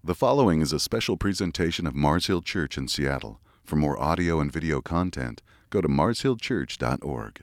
The following is a special presentation of Mars Hill Church in Seattle. For more audio and video content, go to marshillchurch.org.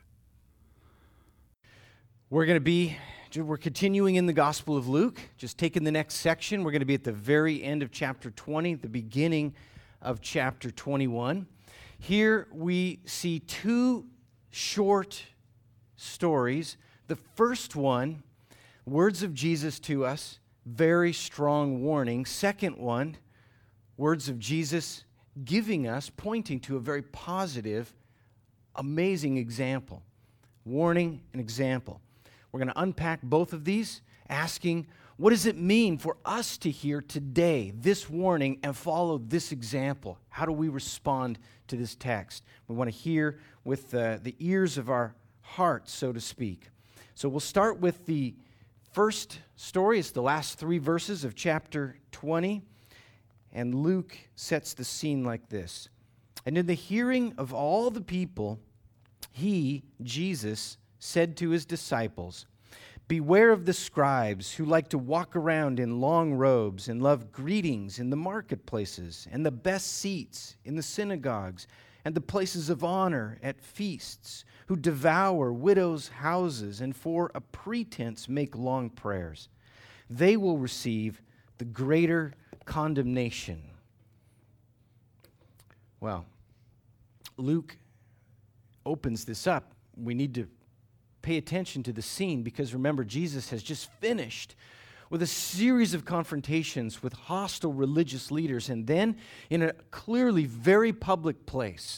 We're continuing in the Gospel of Luke, just taking the next section. We're going to be at the very end of chapter 20, the beginning of chapter 21. Here we see two short stories. The first one, words of Jesus to us, very strong warning. Second one, words of Jesus giving us, pointing to a very positive, amazing example. Warning and example. We're going to unpack both of these, asking, what does it mean for us to hear today this warning and follow this example? How do we respond to this text? We want to hear with the ears of our hearts, so to speak. So we'll start with the first story. It's the last three verses of chapter 20. And Luke sets the scene like this. And in the hearing of all the people, he, Jesus, said to his disciples, "Beware of the scribes who like to walk around in long robes and love greetings in the marketplaces and the best seats in the synagogues and the places of honor at feasts, who devour widows' houses and for a pretense make long prayers. They will receive the greater condemnation." Well, Luke opens this up. We need to pay attention to the scene because remember, Jesus has just finished with a series of confrontations with hostile religious leaders, and then in a clearly very public place,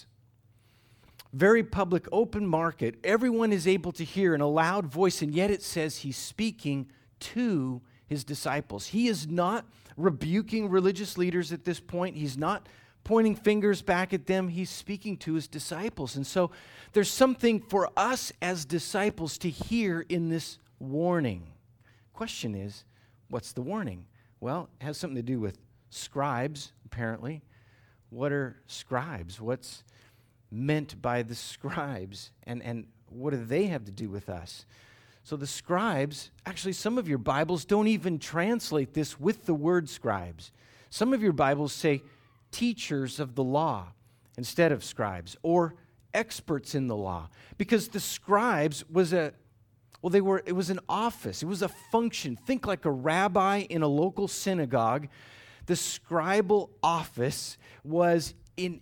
very public open market, everyone is able to hear in a loud voice, and yet it says he's speaking to his disciples. He is not rebuking religious leaders at this point. He's not pointing fingers back at them. He's speaking to his disciples. And so there's something for us as disciples to hear in this warning. Question is, what's the warning? Well, it has something to do with scribes, apparently. What are scribes? What's meant by the scribes? And what do they have to do with us? So the scribes, actually some of your Bibles don't even translate this with the word scribes. Some of your Bibles say teachers of the law instead of scribes, or experts in the law, because the scribes was it was an office, it was a function. Think like a rabbi in a local synagogue. The scribal office was in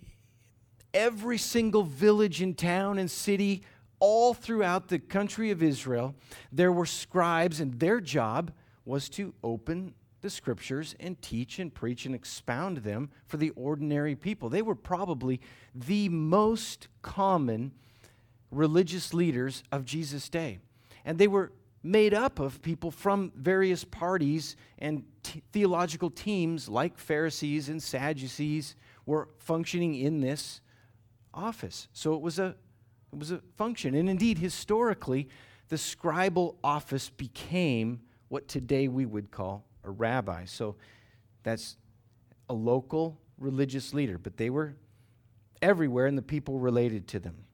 every single village and town and city all throughout the country of Israel. There were scribes, and their job was to open the scriptures and teach and preach and expound them for the ordinary people. They were probably the most common religious leaders of Jesus' day. And they were made up of people from various parties and theological teams like Pharisees and Sadducees were functioning in this office. So it was a function. And indeed, historically, the scribal office became what today we would call a rabbi. So that's a local religious leader, but they were everywhere and the people related to them.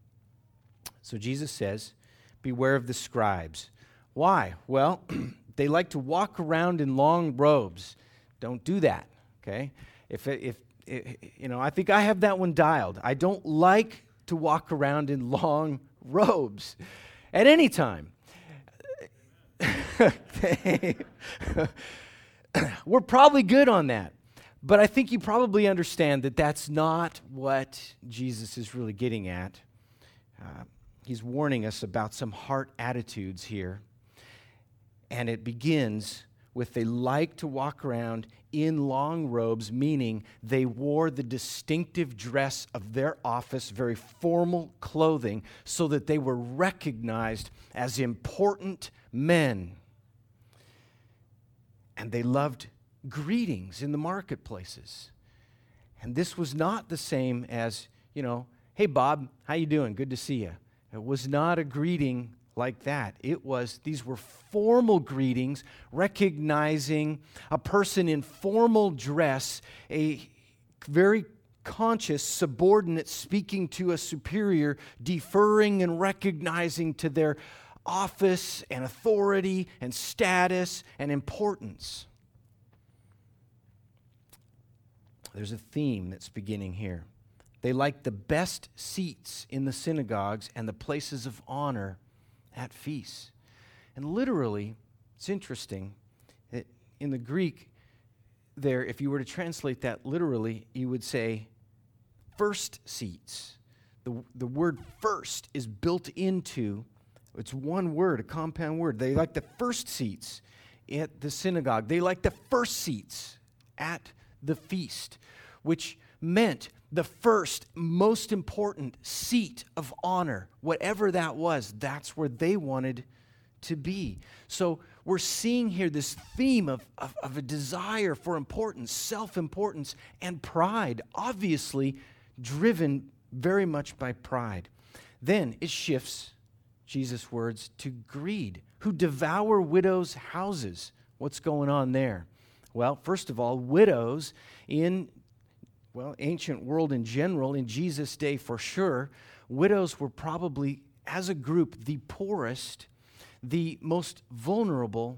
So Jesus says, beware of the scribes. Why? Well, they like to walk around in long robes. Don't do that, okay? If I think I have that one dialed. I don't like to walk around in long robes at any time. We're probably good on that. But I think you probably understand that that's not what Jesus is really getting at. He's warning us about some heart attitudes here. And it begins with they like to walk around in long robes, meaning they wore the distinctive dress of their office, very formal clothing, so that they were recognized as important men. And they loved greetings in the marketplaces. And this was not the same as, hey, Bob, how you doing? Good to see you. It was not a greeting like that. These were formal greetings, recognizing a person in formal dress, a very conscious subordinate speaking to a superior, deferring and recognizing to their office and authority and status and importance. There's a theme that's beginning here. They liked the best seats in the synagogues and the places of honor at feasts. And literally, it's interesting that in the Greek there, if you were to translate that literally, you would say first seats. The word first is built into, it's one word, a compound word. They like the first seats at the synagogue. They like the first seats at the feast, which meant the first, most important seat of honor, whatever that was, that's where they wanted to be. So we're seeing here this theme of a desire for importance, self-importance, and pride, obviously driven very much by pride. Then it shifts, Jesus' words, to greed, who devour widows' houses. What's going on there? Well, first of all, widows in ancient world in general, in Jesus' day for sure, widows were probably, as a group, the poorest, the most vulnerable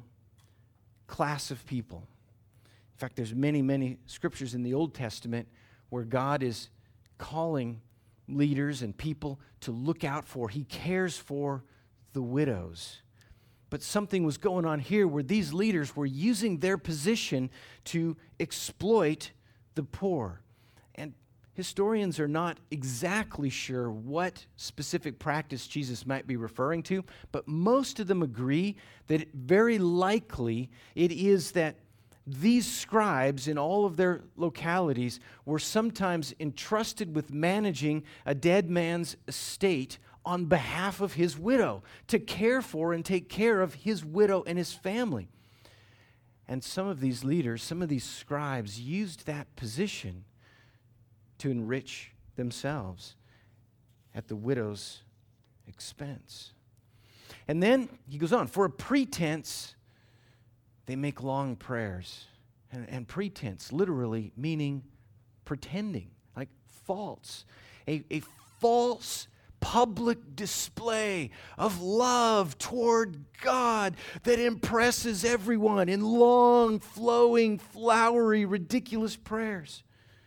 class of people. In fact, there's many, many scriptures in the Old Testament where God is calling leaders and people to look out for. He cares for the widows. But something was going on here where these leaders were using their position to exploit the poor. And historians are not exactly sure what specific practice Jesus might be referring to, but most of them agree that very likely it is that these scribes in all of their localities were sometimes entrusted with managing a dead man's estate on behalf of his widow, to care for and take care of his widow and his family. And some of these leaders, some of these scribes used that position to enrich themselves at the widow's expense. And then he goes on, for a pretense, they make long prayers. And pretense, literally meaning pretending, like false. A false public display of love toward God that impresses everyone in long, flowing, flowery, ridiculous prayers,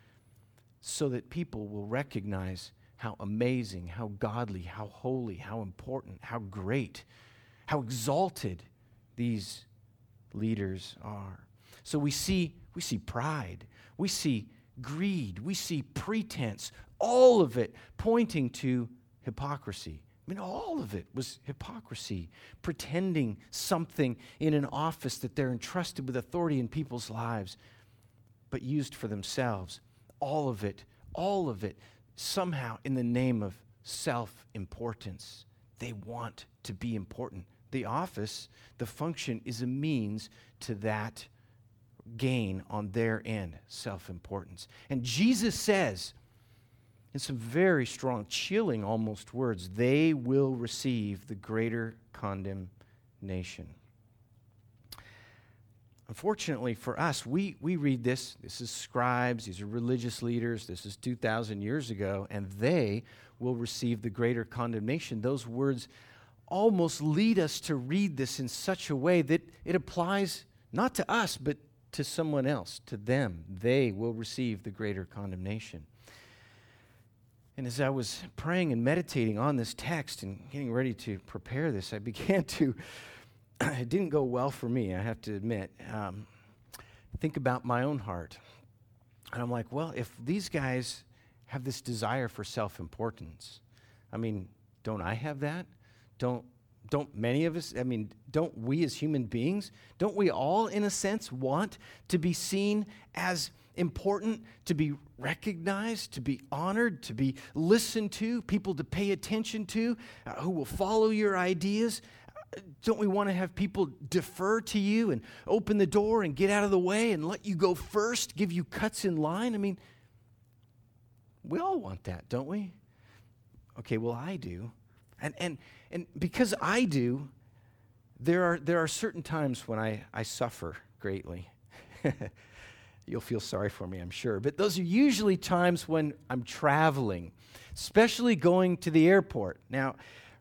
so that people will recognize how amazing, how godly, how holy, how important, how great, how exalted these leaders are. So we see pride, we see greed, we see pretense, all of it pointing to hypocrisy. I mean, all of it was hypocrisy, pretending something in an office that they're entrusted with authority in people's lives, but used for themselves. All of it, somehow in the name of self-importance. They want to be important. The office, the function, is a means to that gain on their end, self-importance. And Jesus says, in some very strong, chilling almost words, they will receive the greater condemnation. Unfortunately for us, we read this is scribes, these are religious leaders, this is 2,000 years ago, and they will receive the greater condemnation. Those words almost lead us to read this in such a way that it applies not to us, but to someone else, to them. They will receive the greater condemnation. And as I was praying and meditating on this text and getting ready to prepare this, I began to, it didn't go well for me, I have to admit, think about my own heart. And I'm like, well, if these guys have this desire for self-importance, I mean, don't I have that? Don't many of us, I mean, don't we as human beings, don't we all, in a sense, want to be seen as important, to be recognized, to be honored, to be listened to, people to pay attention to, who will follow your ideas? Don't we want to have people defer to you and open the door and get out of the way and let you go first, give you cuts in line? I mean, we all want that, don't we? Okay, well, I do. And because I do, there are certain times when I suffer greatly. You'll feel sorry for me, I'm sure. But those are usually times when I'm traveling, especially going to the airport. Now,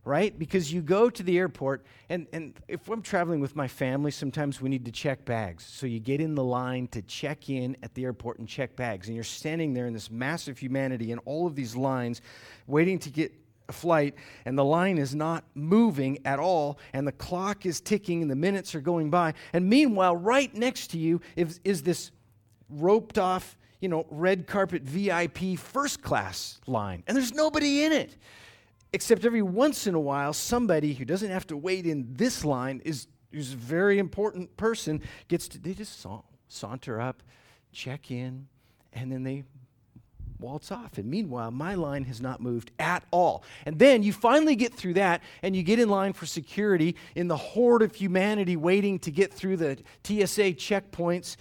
right? Because you go to the airport, and if I'm traveling with my family, sometimes we need to check bags. So you get in the line to check in at the airport and check bags. And you're standing there in this massive humanity and all of these lines waiting to get a flight, and the line is not moving at all, and the clock is ticking, and the minutes are going by. And meanwhile, right next to you is this roped off, red carpet VIP first class line. And there's nobody in it. Except every once in a while, somebody who doesn't have to wait in this line who's a very important person they just saunter up, check in, and then they waltz off. And meanwhile, my line has not moved at all. And then you finally get through that, and you get in line for security in the horde of humanity waiting to get through the TSA checkpoints.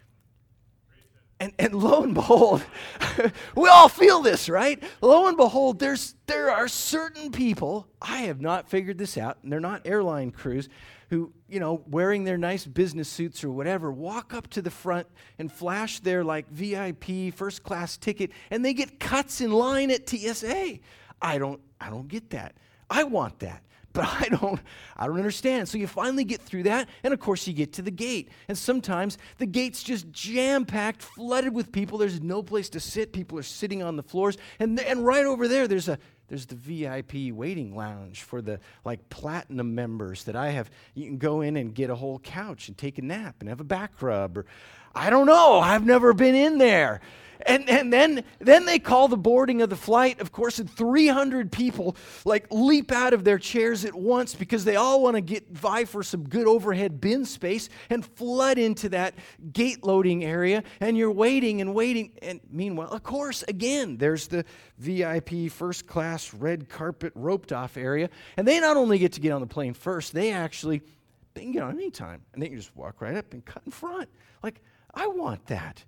And lo and behold, we all feel this, right? Lo and behold, there are certain people, I have not figured this out, and they're not airline crews, who, wearing their nice business suits or whatever, walk up to the front and flash their VIP first class ticket, and they get cuts in line at TSA. I don't get that. I want that. But I don't understand. So you finally get through that, and of course you get to the gate. And sometimes the gate's just jam-packed, flooded with people. There's no place to sit. People are sitting on the floors. And right over there, there's the VIP waiting lounge for the platinum members that I have. You can go in and get a whole couch and take a nap and have a back rub. Or I don't know. I've never been in there. And then they call the boarding of the flight, of course, and 300 people leap out of their chairs at once because they all want to vie for some good overhead bin space and flood into that gate loading area. And you're waiting and waiting. And meanwhile, of course, again, there's the VIP first class red carpet roped off area. And they not only get to get on the plane first, they can get on any time. And they can just walk right up and cut in front. I want that.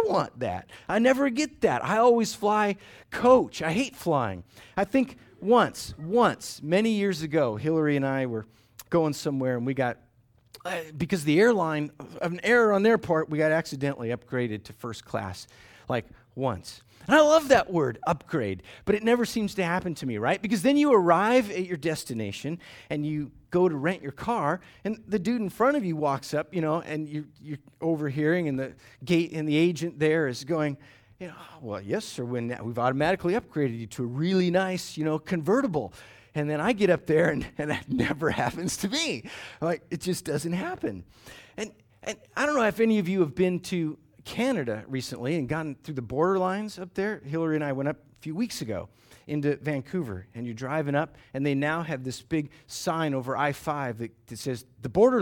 I never get that. I always fly coach. I hate flying. I think once, many years ago, Hillary and I were going somewhere, and we got, because the airline, an error on their part, we got accidentally upgraded to first class, once. And I love that word, upgrade, but it never seems to happen to me, right? Because then you arrive at your destination, and you go to rent your car, and the dude in front of you walks up, and you're overhearing, and the gate and the agent there is going, well, yes, sir, we've automatically upgraded you to a really nice, convertible. And then I get up there, and that never happens to me. It just doesn't happen. And I don't know if any of you have been to Canada recently and gotten through the border lines up there. Hillary and I went up a few weeks ago into Vancouver, and you're driving up, and they now have this big sign over I-5 that says the border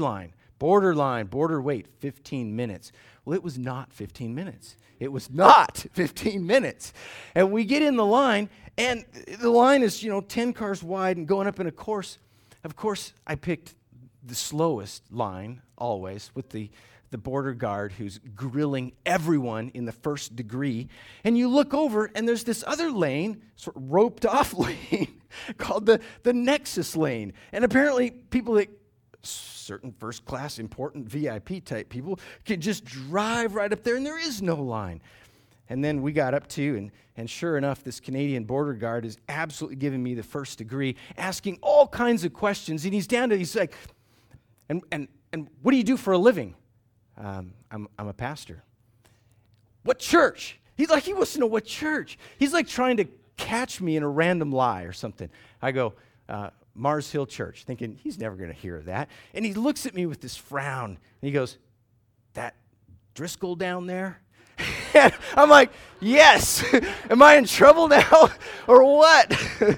wait, 15 minutes. Well, it was not 15 minutes. It was not 15 minutes. And we get in the line, and the line is, 10 cars wide and going up in a course. Of course, I picked the slowest line always with the border guard who's grilling everyone in the first degree. And you look over, and there's this other lane, sort of roped off lane, called the Nexus lane. And apparently people that certain first class, important VIP type people can just drive right up there, and there is no line. And then we got up to, and sure enough, this Canadian border guard is absolutely giving me the first degree, asking all kinds of questions. And he's like, and what do you do for a living? I'm a pastor. What church? He wants to know what church. He's trying to catch me in a random lie or something. I go, Mars Hill Church, thinking he's never going to hear that. And he looks at me with this frown, and he goes, that Driscoll down there? And I'm like, yes. Am I in trouble now or what?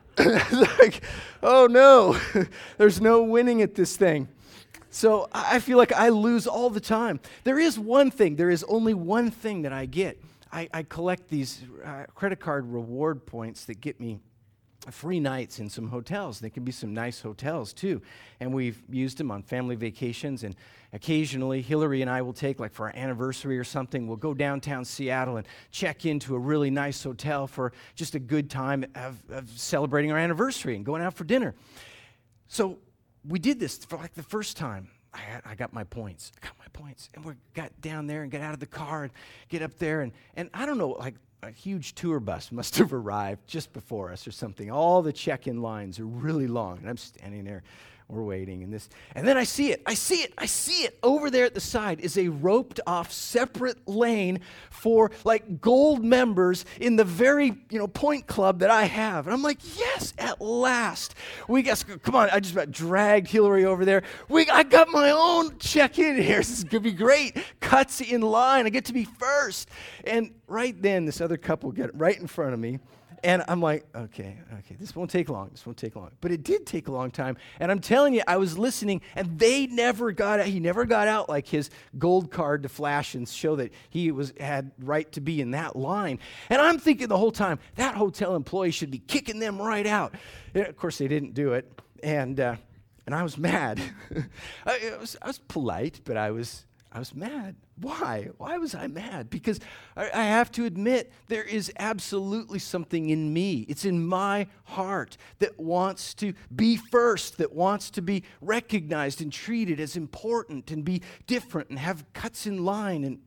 Oh no, there's no winning at this thing. So I feel like I lose all the time. There is only one thing that I get. I collect these credit card reward points that get me free nights in some hotels. They can be some nice hotels too. And we've used them on family vacations, and occasionally Hillary and I will take, for our anniversary or something, we'll go downtown Seattle and check into a really nice hotel for just a good time of celebrating our anniversary and going out for dinner. So we did this for the first time. I got my points. And we got down there and got out of the car and get up there. And I don't know, a huge tour bus must have arrived just before us or something. All the check-in lines are really long, and I'm standing there. We're waiting, and then I see it. Over there at the side is a roped off separate lane for like gold members in the very, point club that I have. And I'm like, yes, at last. Come on, I just about dragged Hillary over there. I got my own check-in here. This is going to be great. Cuts in line. I get to be first. And right then, this other couple get right in front of me. And I'm like, okay, this won't take long. But it did take a long time. And I'm telling you, I was listening, and he never got out like his gold card to flash and show that he had right to be in that line. And I'm thinking the whole time, that hotel employee should be kicking them right out. And of course, they didn't do it. And I was mad. I was polite, but I was mad. Why? Why was I mad? Because I have to admit, there is absolutely something in me. It's in my heart that wants to be first, that wants to be recognized and treated as important and be different and have cuts in line. And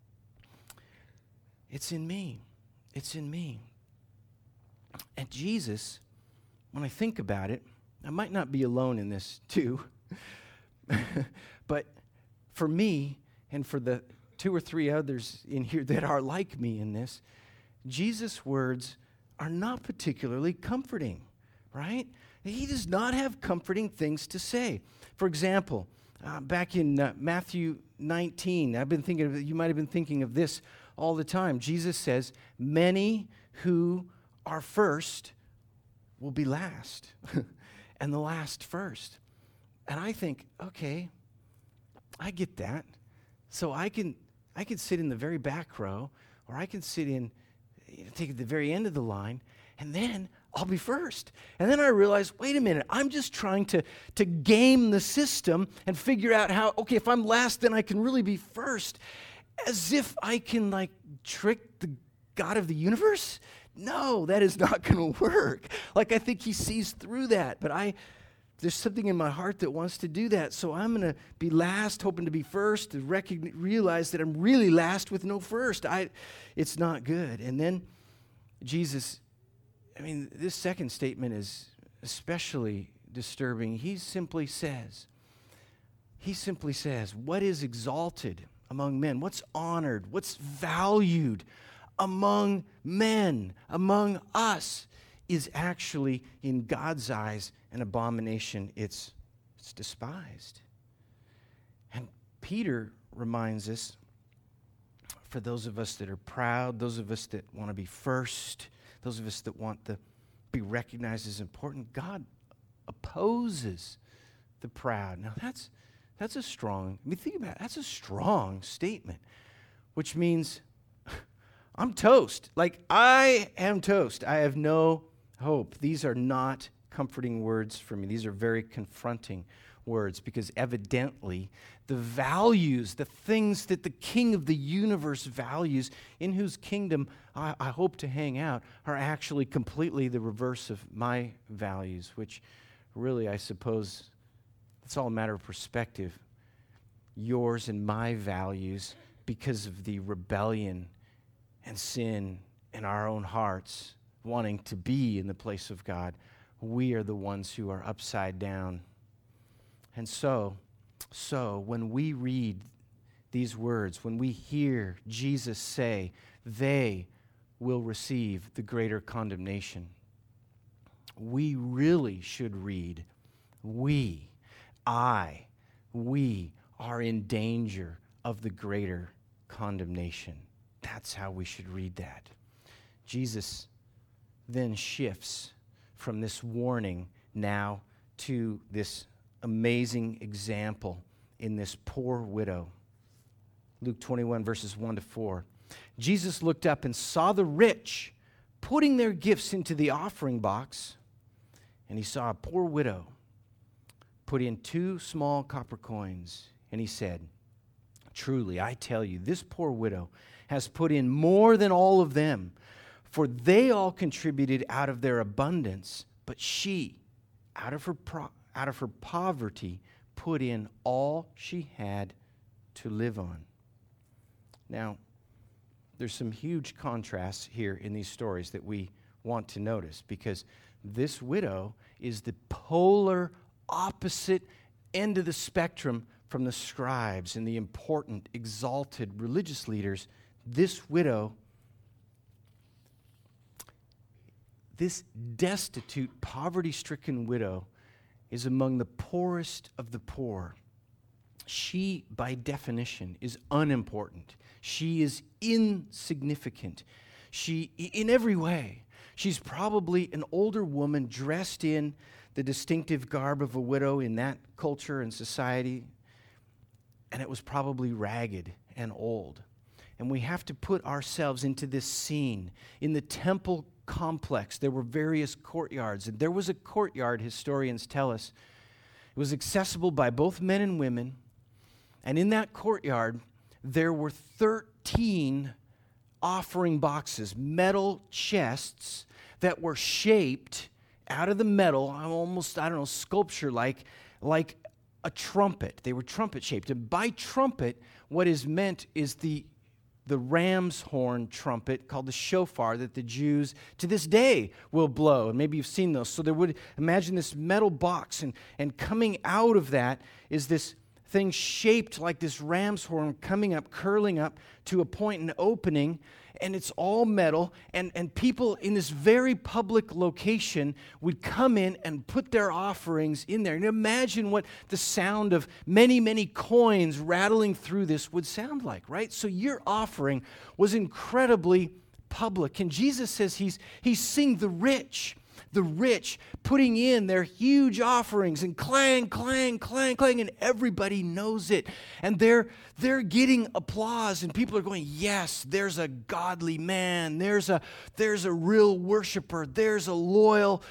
it's in me. It's in me. And Jesus, when I think about it, I might not be alone in this too, but for me, and for the 2 or 3 others in here that are like me in this, Jesus' words are not particularly comforting, right? He does not have comforting things to say. For example, back in Matthew 19, you might have been thinking of this all the time. Jesus says, many who are first will be last, and the last first. And I think, okay, I get that. So I can sit in the very back row, or I can take at the very end of the line, and then I'll be first. And then I realize, wait a minute, I'm just trying to game the system and figure out how, okay, if I'm last, then I can really be first. As if I can trick the God of the universe? No, that is not going to work. I think he sees through that, but there's something in my heart that wants to do that. So I'm going to be last, hoping to be first, to realize that I'm really last with no first. It's not good. And then Jesus, this second statement is especially disturbing. He simply says, what is exalted among men? What's honored? What's valued among men, among us, is actually, in God's eyes, an abomination. It's despised. And Peter reminds us, for those of us that are proud, those of us that want to be first, those of us that want to be recognized as important, God opposes the proud. Now that's a strong, think about it, that's a strong statement, which means I'm toast. I am toast. I have no hope. These are not comforting words for me. These are very confronting words, because evidently the values, the things that the King of the universe values, in whose kingdom I hope to hang out, are actually completely the reverse of my values, which really, I suppose, it's all a matter of perspective. Yours and my values, because of the rebellion and sin in our own hearts, wanting to be in the place of God, we are the ones who are upside down. And so when we read these words, when we hear Jesus say, they will receive the greater condemnation, we really should read, we are in danger of the greater condemnation. That's how we should read that. Jesus then shifts from this warning now to this amazing example in this poor widow. Luke 21, verses 1 to 4. Jesus looked up and saw the rich putting their gifts into the offering box, and he saw a poor widow put in 2 small copper coins, and he said, truly, I tell you, this poor widow has put in more than all of them, for they all contributed out of their abundance, but she, out of her poverty, put in all she had to live on. Now, there's some huge contrasts here in these stories that we want to notice, because this widow is the polar opposite end of the spectrum from the scribes and the important, exalted religious leaders. This widow, this destitute, poverty-stricken widow, is among the poorest of the poor. She, by definition, is unimportant. She is insignificant. She, in every way, she's probably an older woman dressed in the distinctive garb of a widow in that culture and society, and it was probably ragged and old. And we have to put ourselves into this scene. In the temple complex, there were various courtyards, and there was a courtyard, historians tell us. It was accessible by both men and women, and in that courtyard, there were 13 offering boxes, metal chests that were shaped out of the metal, almost, sculpture-like, like a trumpet. They were trumpet-shaped. And by trumpet, what is meant is the ram's horn trumpet called the shofar that the Jews to this day will blow. And maybe you've seen those. So there would, imagine this metal box, and coming out of that is this thing shaped like this ram's horn coming up, curling up to a point and opening, and it's all metal, and people in this very public location would come in and put their offerings in there. And imagine what the sound of many, many coins rattling through this would sound like, right? So your offering was incredibly public. And Jesus says he's seeing the rich putting in their huge offerings, and clang, clang, clang, clang, and everybody knows it. And they're getting applause, and people are going, yes, there's a godly man, there's a real worshiper, there's a loyal,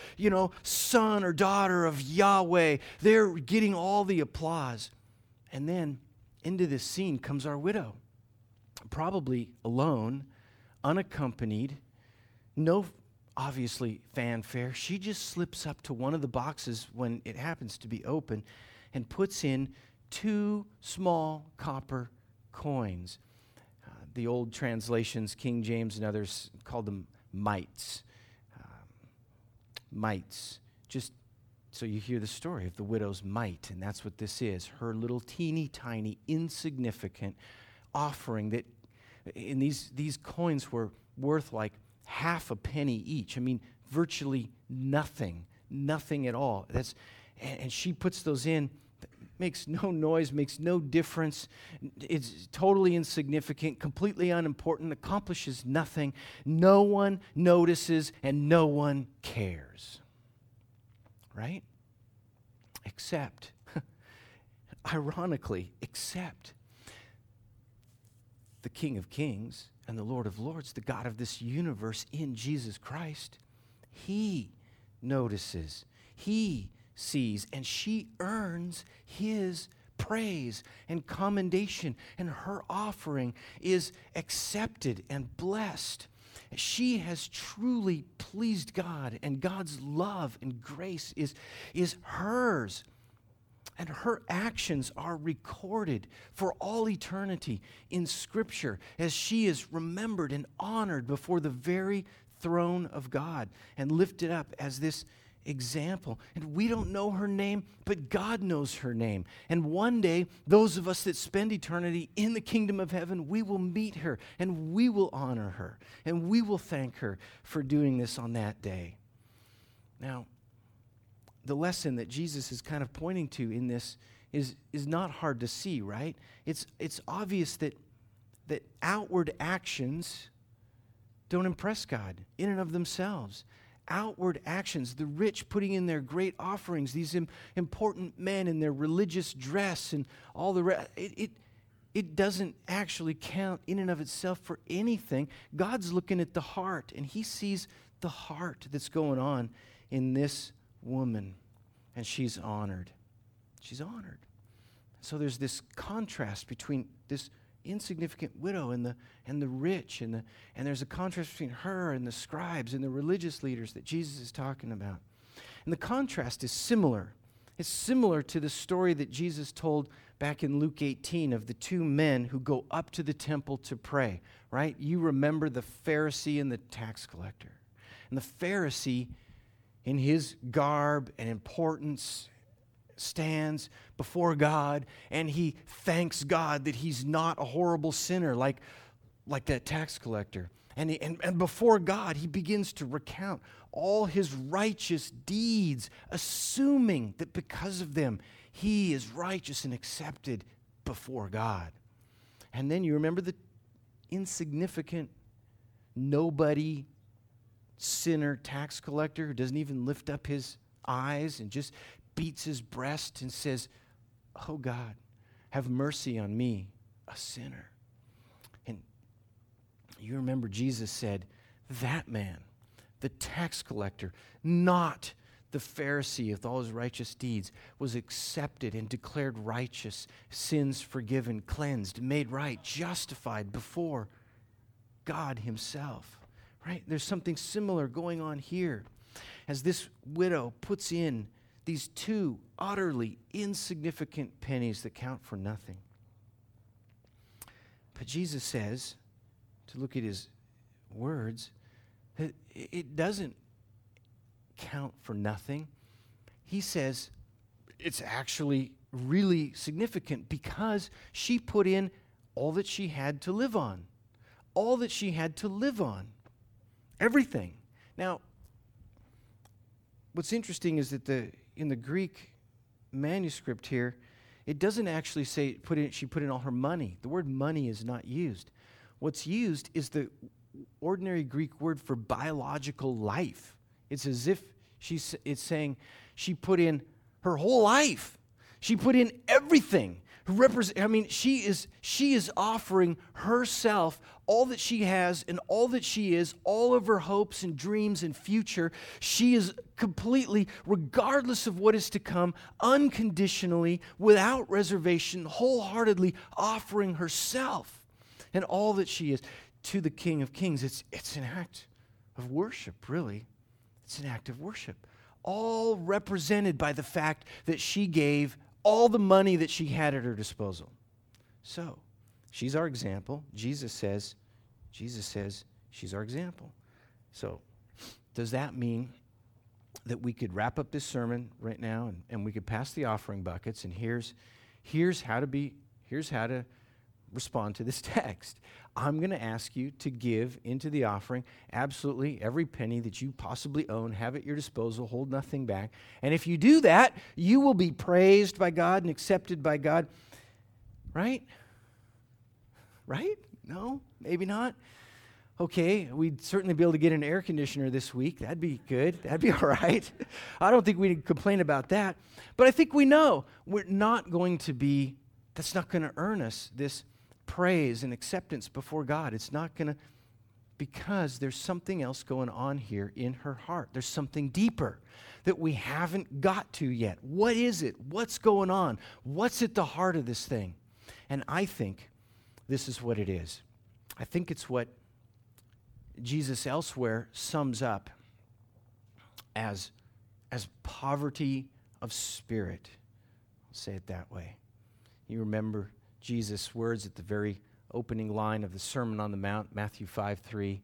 son or daughter of Yahweh. They're getting all the applause. And then into this scene comes our widow, probably alone, unaccompanied, no obviously fanfare. She just slips up to one of the boxes when it happens to be open and puts in 2 small copper coins. The old translations, King James and others, called them mites. Mites. Just so you hear the story of the widow's mite, and that's what this is. Her little teeny tiny, insignificant offering that in these coins were worth like half a penny each. I mean, virtually nothing at all. And she puts those in, makes no noise, makes no difference. It's totally insignificant, completely unimportant, accomplishes nothing. No one notices and no one cares. Right? Except, ironically, except the King of Kings and the Lord of Lords, the God of this universe in Jesus Christ. He notices, he sees, and she earns his praise and commendation, and her offering is accepted and blessed. She has truly pleased God, and God's love and grace is hers. And her actions are recorded for all eternity in Scripture as she is remembered and honored before the very throne of God and lifted up as this example. And we don't know her name, but God knows her name. And one day, those of us that spend eternity in the kingdom of heaven, we will meet her and we will honor her and we will thank her for doing this on that day. Now, the lesson that Jesus is kind of pointing to in this is not hard to see, right? It's obvious that outward actions don't impress God in and of themselves. Outward actions, the rich putting in their great offerings, these important men in their religious dress and all the rest, it doesn't actually count in and of itself for anything. God's looking at the heart, and he sees the heart that's going on in this woman, and she's honored. She's honored. So there's this contrast between this insignificant widow and the rich, and there's a contrast between her and the scribes and the religious leaders that Jesus is talking about. And the contrast is similar. It's similar to the story that Jesus told back in Luke 18 of the two men who go up to the temple to pray, right? You remember the Pharisee and the tax collector. And the Pharisee, in his garb and importance, stands before God, and he thanks God that he's not a horrible sinner like that tax collector. And before God, he begins to recount all his righteous deeds, assuming that because of them, he is righteous and accepted before God. And then you remember the insignificant, nobody sinner tax collector who doesn't even lift up his eyes and just beats his breast and says, "Oh God, have mercy on me, a sinner." And you remember Jesus said, that man, the tax collector, not the Pharisee with all his righteous deeds, was accepted and declared righteous, sins forgiven, cleansed, made right, justified before God himself. Right? There's something similar going on here as this widow puts in these two utterly insignificant pennies that count for nothing. But Jesus says, to look at his words, that it doesn't count for nothing. He says it's actually really significant because she put in all that she had to live on. All that she had to live on. Everything. Now, what's interesting is that in the Greek manuscript here, it doesn't actually say she put in all her money. The word money is not used. What's used is the ordinary Greek word for biological life. It's as if it's saying she put in her whole life. She put in everything. She is offering herself, all that she has and all that she is, all of her hopes and dreams and future. She is completely, regardless of what is to come, unconditionally, without reservation, wholeheartedly offering herself and all that she is to the King of Kings. It's an act of worship, really. It's an act of worship. All represented by the fact that she gave all the money that she had at her disposal. So, she's our example. Jesus says she's our example. So, does that mean that we could wrap up this sermon right now and we could pass the offering buckets and here's how to respond to this text? I'm going to ask you to give into the offering absolutely every penny that you possibly own, have at your disposal, hold nothing back. And if you do that, you will be praised by God and accepted by God. Right? Right? No? Maybe not? Okay, we'd certainly be able to get an air conditioner this week. That'd be good. That'd be all right. I don't think we'd complain about that. But I think we know that's not going to earn us this praise and acceptance before God. It's not going to, because there's something else going on here in her heart. There's something deeper that we haven't got to yet. What is it? What's going on? What's at the heart of this thing? And I think this is what it is. I think it's what Jesus elsewhere sums up as poverty of spirit. I'll say it that way. You remember Jesus' words at the very opening line of the Sermon on the Mount, Matthew 5:3.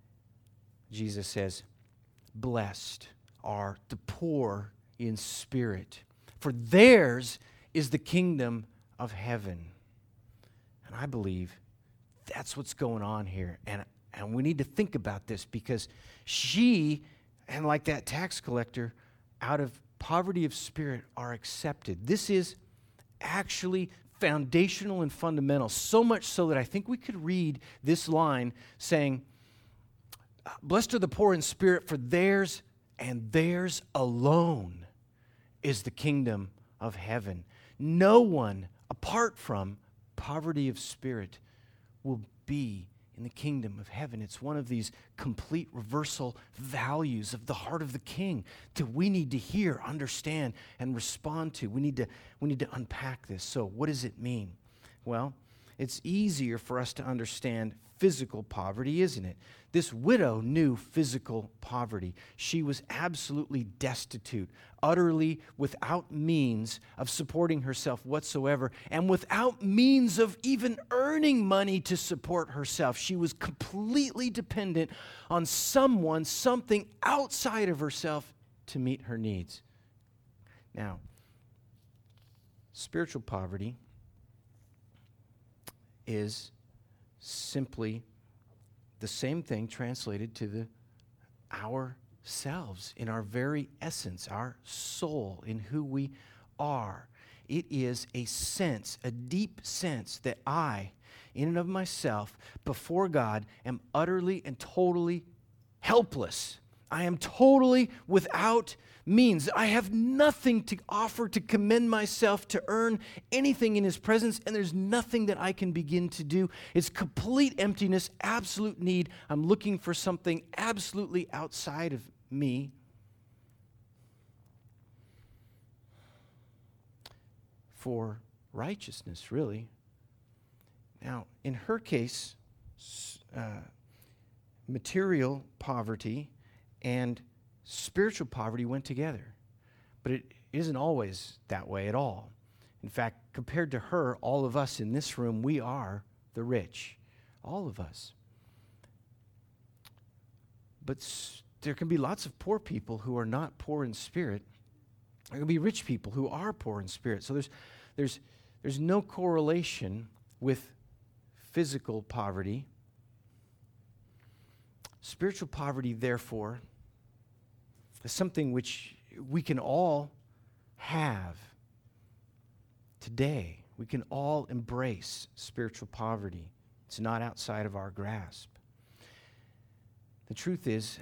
Jesus says, "Blessed are the poor in spirit, for theirs is the kingdom of heaven." And I believe that's what's going on here. And we need to think about this because she, and like that tax collector, out of poverty of spirit are accepted. This is actually foundational and fundamental, so much so that I think we could read this line saying, "Blessed are the poor in spirit, for theirs and theirs alone is the kingdom of heaven." No one, apart from poverty of spirit, will be in the kingdom of heaven. It's one of these complete reversal values of the heart of the King that we need to hear, understand, and respond to. We need to unpack this. So what does it mean? Well, it's easier for us to understand physical poverty, isn't it? This widow knew physical poverty. She was absolutely destitute, utterly without means of supporting herself whatsoever, and without means of even earning money to support herself. She was completely dependent on someone, something outside of herself to meet her needs. Now, spiritual poverty is simply the same thing translated to ourselves, in our very essence, our soul, in who we are. It is a sense, a deep sense that I, in and of myself, before God, am utterly and totally helpless. I am totally without means. I have nothing to offer to commend myself to earn anything in His presence, and there's nothing that I can begin to do. It's complete emptiness, absolute need. I'm looking for something absolutely outside of me. For righteousness, really. Now, in her case, material poverty and spiritual poverty went together. But it isn't always that way at all. In fact, compared to her, all of us in this room, we are the rich. All of us. But there can be lots of poor people who are not poor in spirit. There can be rich people who are poor in spirit. So there's no correlation with physical poverty. Spiritual poverty, therefore, is something which we can all have today. We can all embrace spiritual poverty. It's not outside of our grasp. The truth is,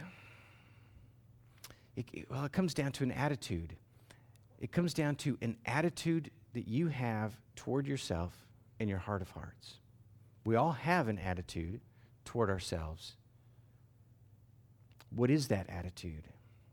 it comes down to an attitude. It comes down to an attitude that you have toward yourself in your heart of hearts. We all have an attitude toward ourselves. What is that attitude?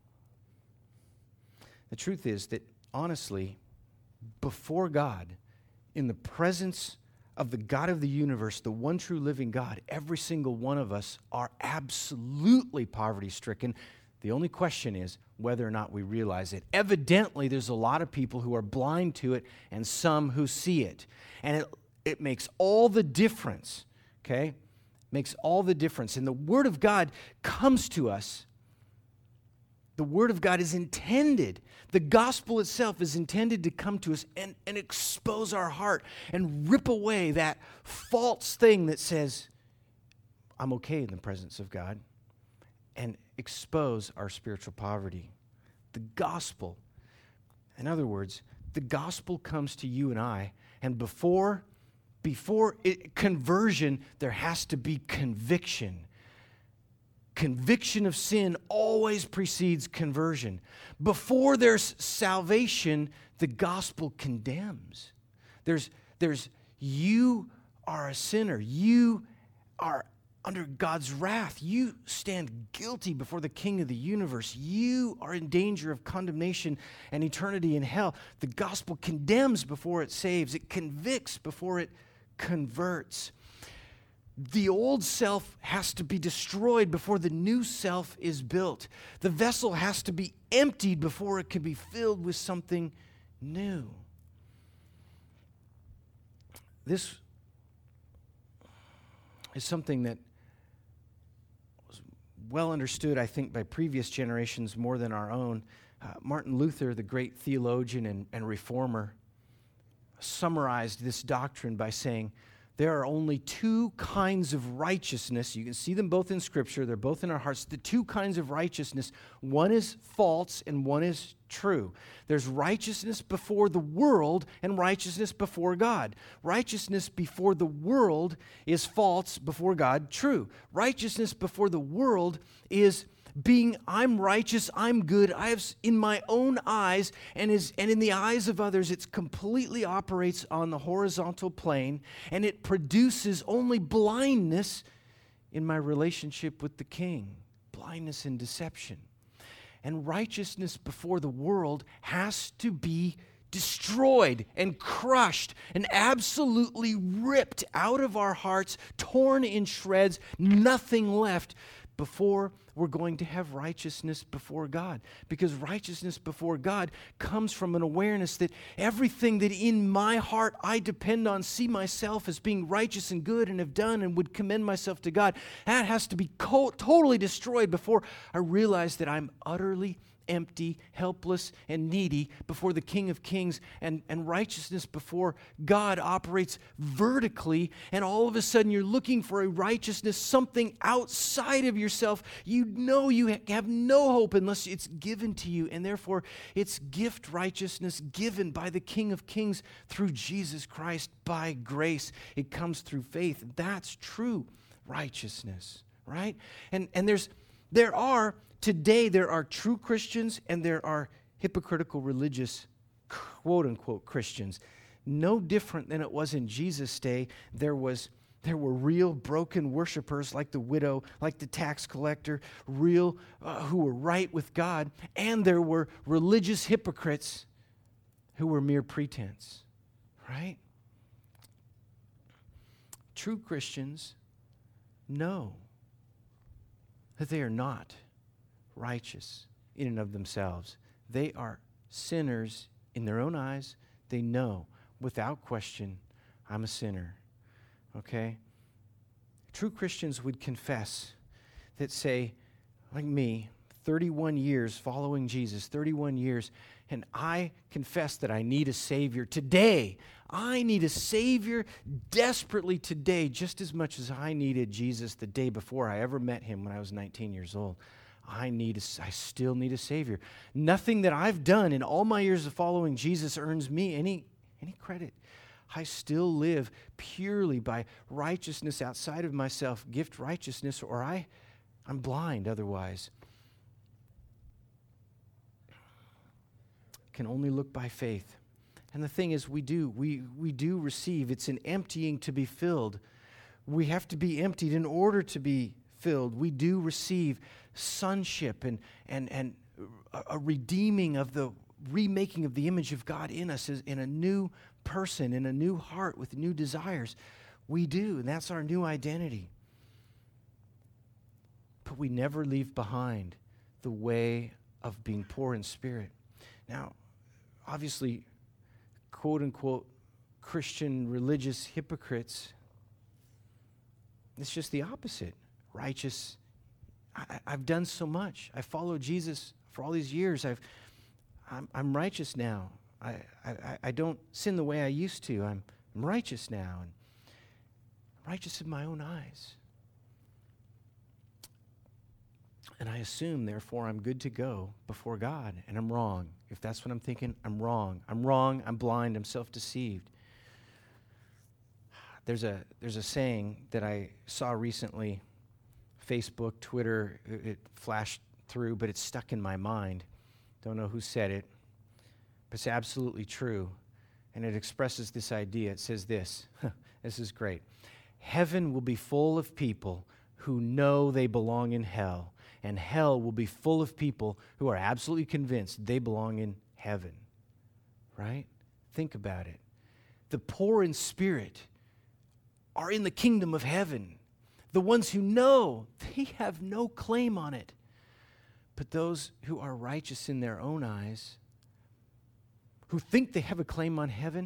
The truth is that, honestly, before God, in the presence of the God of the universe, the one true living God, every single one of us are absolutely poverty-stricken. The only question is whether or not we realize it. Evidently, there's a lot of people who are blind to it and some who see it. And it makes all the difference, okay? Makes all the difference. And the Word of God comes to us. The Word of God is intended, the gospel itself is intended to come to us and expose our heart and rip away that false thing that says, I'm okay in the presence of God, and expose our spiritual poverty. The gospel, in other words, the gospel comes to you and I, and before conversion, there has to be conviction. Conviction of sin always precedes conversion. Before there's salvation, the gospel condemns. There's you are a sinner. You are under God's wrath. You stand guilty before the King of the universe. You are in danger of condemnation and eternity in hell. The gospel condemns before it saves. It convicts before it converts. The old self has to be destroyed before the new self is built. The vessel has to be emptied before it can be filled with something new. This is something that was well understood, I think, by previous generations more than our own. Martin Luther, the great theologian and reformer, summarized this doctrine by saying, there are only two kinds of righteousness. You can see them both in Scripture. They're both in our hearts. The two kinds of righteousness. One is false and one is true. There's righteousness before the world and righteousness before God. Righteousness before the world is false, before God, true. Righteousness before the world is being, I'm righteous, I'm good, I have in my own eyes, and in the eyes of others, it completely operates on the horizontal plane, and it produces only blindness in my relationship with the King, blindness and deception. And righteousness before the world has to be destroyed and crushed and absolutely ripped out of our hearts, torn in shreds, nothing left before we're going to have righteousness before God. Because righteousness before God comes from an awareness that everything that in my heart I depend on, see myself as being righteous and good and have done and would commend myself to God, that has to be totally destroyed before I realize that I'm utterly empty, helpless, and needy before the King of Kings, and righteousness before God operates vertically, and all of a sudden you're looking for a righteousness, something outside of yourself. You know you have no hope unless it's given to you, and therefore it's gift righteousness given by the King of Kings through Jesus Christ by grace. It comes through faith. That's true righteousness, right? And Today, there are true Christians and there are hypocritical religious, quote-unquote, Christians. No different than it was in Jesus' day. There were real broken worshipers like the widow, like the tax collector, who were right with God, and there were religious hypocrites who were mere pretense, right? True Christians know that they are not righteous in and of themselves. They are sinners in their own eyes. They know without question, I'm a sinner. Okay? True Christians would confess that, say, like me, 31 years following Jesus, 31 years, and I confess that I need a Savior today. I need a Savior desperately today, just as much as I needed Jesus the day before I ever met him when I was 19 years old. I still need a Savior. Nothing that I've done in all my years of following Jesus earns me any credit. I still live purely by righteousness outside of myself, gift righteousness, or I'm blind otherwise. Can only look by faith. And the thing is, we do receive. It's an emptying to be filled. We have to be emptied in order to be filled. We do receive sonship and a redeeming of the remaking of the image of God in us in a new person, in a new heart with new desires. We do, and that's our new identity. But we never leave behind the way of being poor in spirit. Now, obviously, quote-unquote Christian religious hypocrites, it's just the opposite. Righteous. I've done so much. I followed Jesus for all these years. I'm righteous now. I don't sin the way I used to. I'm righteous now. And I'm righteous in my own eyes. And I assume, therefore, I'm good to go before God. And I'm wrong. If that's what I'm thinking, I'm wrong. I'm wrong. I'm blind. I'm self-deceived. There's a saying that I saw recently. Facebook, Twitter, it flashed through, but it's stuck in my mind. Don't know who said it, but it's absolutely true. And it expresses this idea. It says this. This is great. Heaven will be full of people who know they belong in hell, and hell will be full of people who are absolutely convinced they belong in heaven. Right? Think about it. The poor in spirit are in the kingdom of heaven. The ones who know they have no claim on it. But those who are righteous in their own eyes, who think they have a claim on heaven,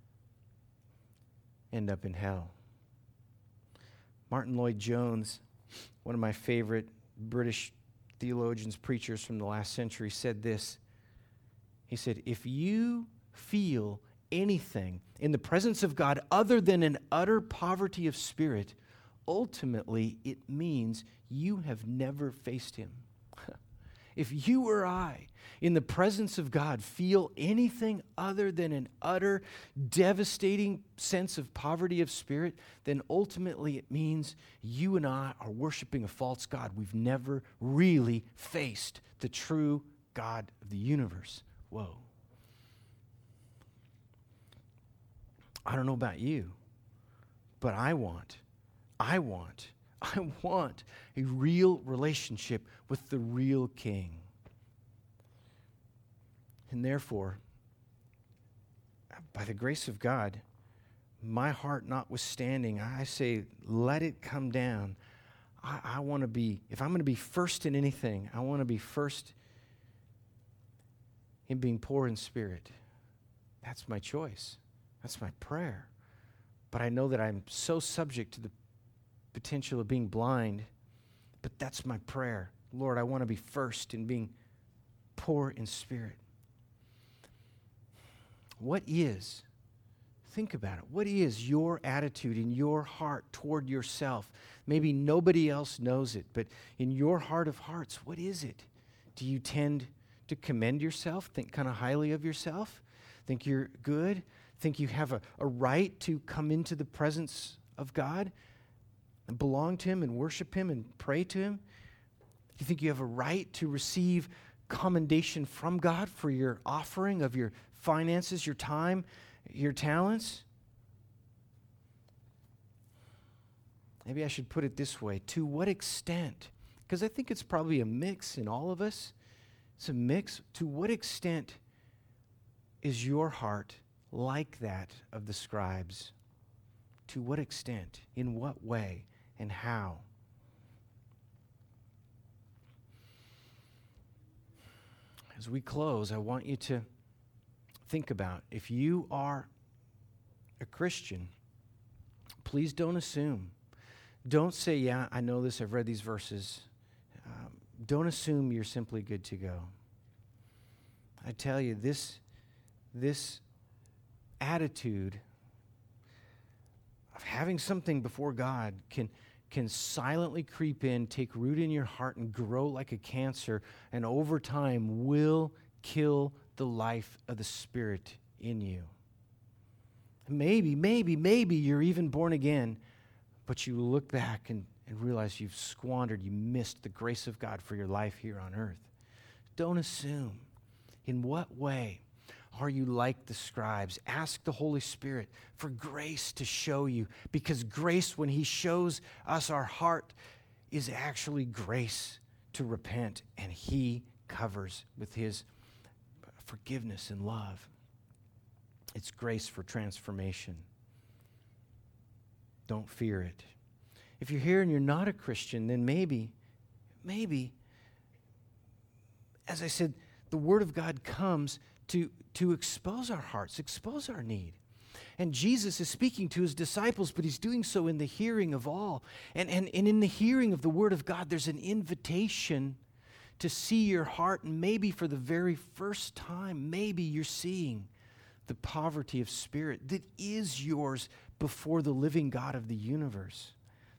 end up in hell. Martin Lloyd-Jones, one of my favorite British theologians, preachers from the last century, said this. He said, if you feel anything in the presence of God other than an utter poverty of spirit, ultimately, it means you have never faced him. If you or I, in the presence of God, feel anything other than an utter, devastating sense of poverty of spirit, then ultimately it means you and I are worshiping a false God. We've never really faced the true God of the universe. Whoa. I don't know about you, but I want a real relationship with the real King. And therefore, by the grace of God, my heart notwithstanding, I say, let it come down. I want to be, if I'm going to be first in anything, I want to be first in being poor in spirit. That's my choice. That's my prayer. But I know that I'm so subject to the potential of being blind, but that's my prayer. Lord, I want to be first in being poor in spirit. Think about it, what is your attitude in your heart toward yourself? Maybe nobody else knows it, but in your heart of hearts, what is it? Do you tend to commend yourself, think kind of highly of yourself, think you're good, think you have a right to come into the presence of God and belong to Him and worship Him and pray to Him? Do you think you have a right to receive commendation from God for your offering of your finances, your time, your talents? Maybe I should put it this way. To what extent? Because I think it's probably a mix in all of us. It's a mix. To what extent is your heart like that of the scribes? To what extent? In what way? And how? As we close, I want you to think about, if you are a Christian, please don't assume. Don't say, yeah, I know this, I've read these verses. Don't assume you're simply good to go. I tell you, this attitude of having something before God can silently creep in, take root in your heart, and grow like a cancer, and over time will kill the life of the Spirit in you. Maybe you're even born again, but you look back and realize you've squandered, you missed the grace of God for your life here on earth. Don't assume. In what way are you like the scribes? Ask the Holy Spirit for grace to show you, because grace, when He shows us our heart, is actually grace to repent, and He covers with His forgiveness and love. It's grace for transformation. Don't fear it. If you're here and you're not a Christian, then maybe, as I said, the Word of God comes to expose our hearts, expose our need. And Jesus is speaking to His disciples, but He's doing so in the hearing of all. And in the hearing of the Word of God, there's an invitation to see your heart, and maybe for the very first time, maybe you're seeing the poverty of spirit that is yours before the living God of the universe.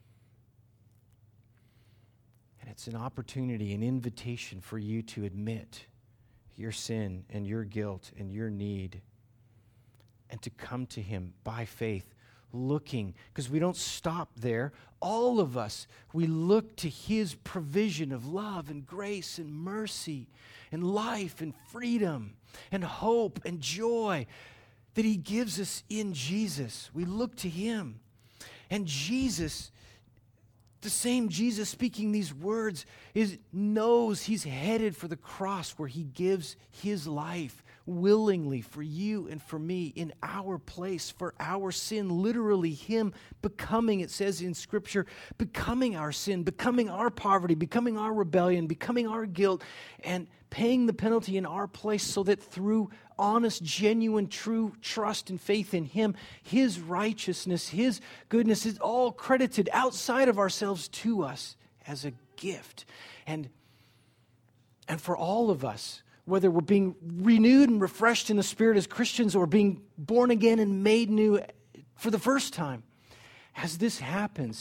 And it's an opportunity, an invitation for you to admit your sin and your guilt and your need, and to come to Him by faith, looking, because we don't stop there. All of us, we look to His provision of love and grace and mercy and life and freedom and hope and joy that He gives us in Jesus. We look to Him. And Jesus, the same Jesus speaking these words, knows He's headed for the cross where He gives His life willingly for you and for me in our place, for our sin, literally Him becoming, it says in Scripture, becoming our sin, becoming our poverty, becoming our rebellion, becoming our guilt, and paying the penalty in our place so that through honest, genuine, true trust and faith in Him, His righteousness, His goodness is all credited outside of ourselves to us as a gift. And for all of us, whether we're being renewed and refreshed in the Spirit as Christians or being born again and made new for the first time, as this happens,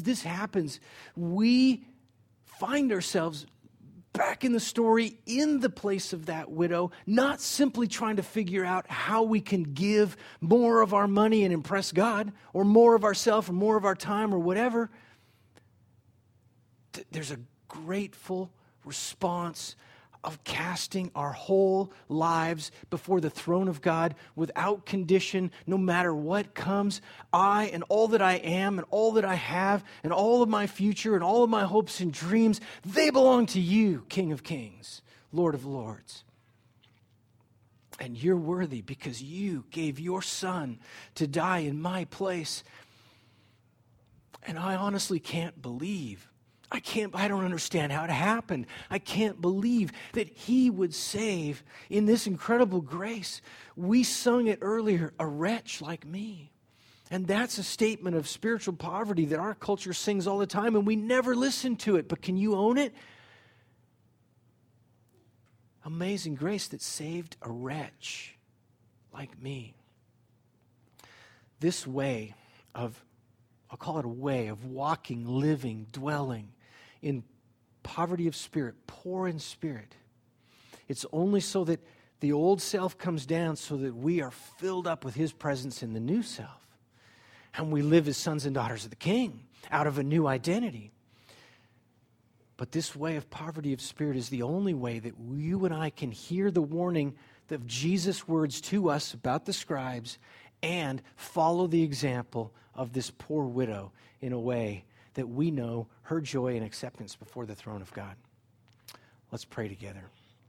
we find ourselves back in the story, in the place of that widow, not simply trying to figure out how we can give more of our money and impress God, or more of ourselves, or more of our time, or whatever. There's a grateful response of casting our whole lives before the throne of God without condition, no matter what comes. I and all that I am and all that I have and all of my future and all of my hopes and dreams, they belong to You, King of Kings, Lord of Lords. And you're worthy because you gave your Son to die in my place. And I honestly can't believe. I don't understand how it happened. I can't believe that he would save in this incredible grace. We sung it earlier, a wretch like me. And that's a statement of spiritual poverty that our culture sings all the time, and we never listen to it. But can you own it? Amazing grace that saved a wretch like me. This way of, I'll call it a way of walking, living, dwelling in poverty of spirit, poor in spirit. It's only so that the old self comes down so that we are filled up with his presence in the new self. And we live as sons and daughters of the King out of a new identity. But this way of poverty of spirit is the only way that you and I can hear the warning of Jesus' words to us about the scribes and follow the example of this poor widow in a way that we know her joy and acceptance before the throne of God. Let's pray together.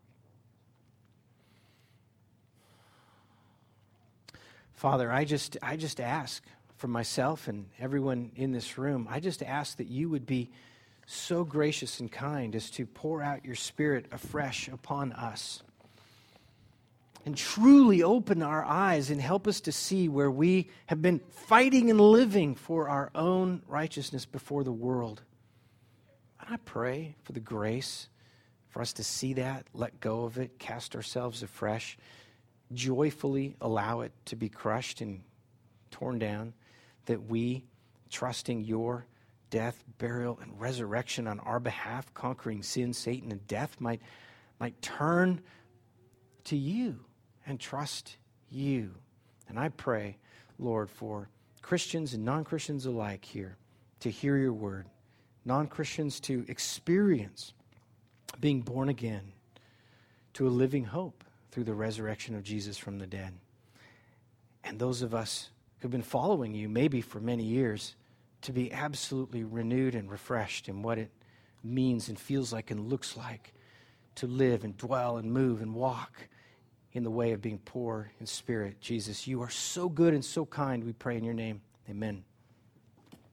Father, I just ask for myself and everyone in this room, I just ask that you would be so gracious and kind as to pour out your Spirit afresh upon us and truly open our eyes and help us to see where we have been fighting and living for our own righteousness before the world. And I pray for the grace for us to see that, let go of it, cast ourselves afresh, joyfully allow it to be crushed and torn down, that we, trusting your death, burial, and resurrection on our behalf, conquering sin, Satan, and death, might turn to you and trust you. And I pray, Lord, for Christians and non-Christians alike here to hear your word, non-Christians to experience being born again to a living hope through the resurrection of Jesus from the dead. And those of us who've been following you maybe for many years to be absolutely renewed and refreshed in what it means and feels like and looks like to live and dwell and move and walk in the way of being poor in spirit. Jesus, you are so good and so kind. We pray in your name. Amen.